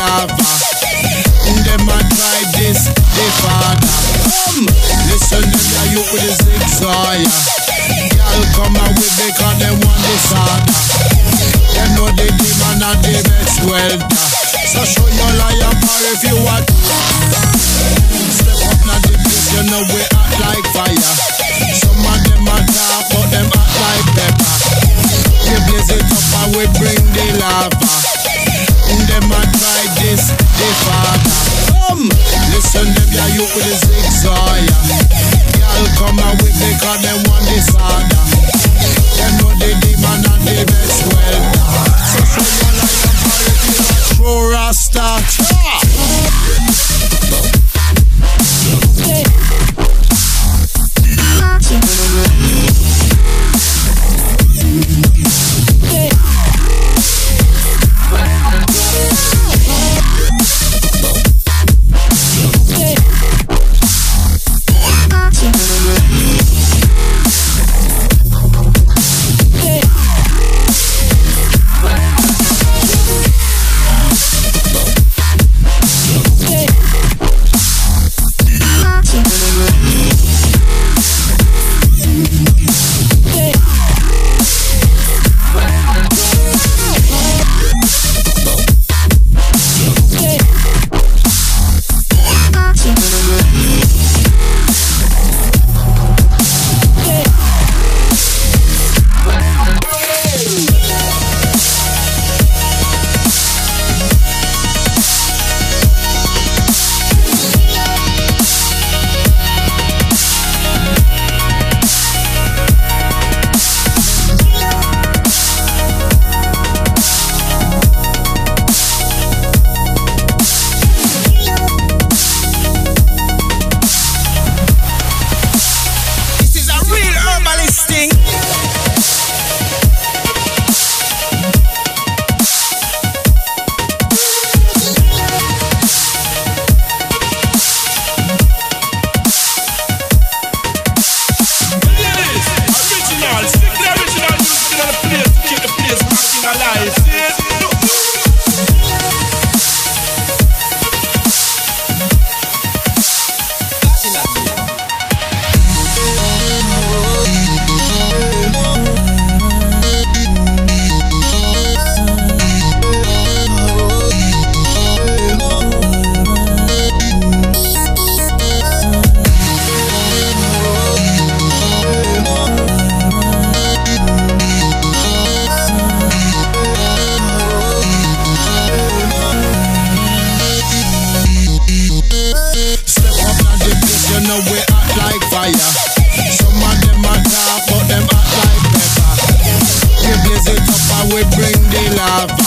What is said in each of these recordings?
lava. Them a try this, they father. Listen them ya you with the zigzag. Y'all come out with because them want disorder. Them know the demon and the best welder. So show your liar power if you want. Step up now the place, you know we act like fire. Some of them a talk but them act like pepper. We blaze it up and we bring the lava. Them a try this, they father. Listen them ya you with the zigzag. Y'all come out with because them want disorder. Them know the demon and the best welder. So show your liar power if you want true Rasta. We act like fire. Some of them a talk but them act like pepper. We blaze it up and we bring the lava.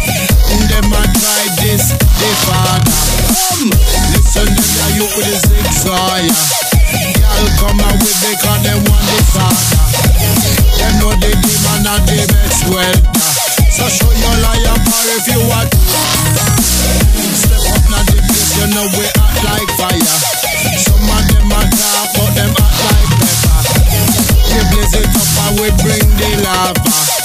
Them a try this, they father. Listen them ya you with the zigzag. Y'all come out with because them want disorder. Them know the demon and the best welder. So show your liar power if you want. Step up now the place, you know we act like fire. Some of them a talk but them act like pepper. We blaze it up and we bring the lava.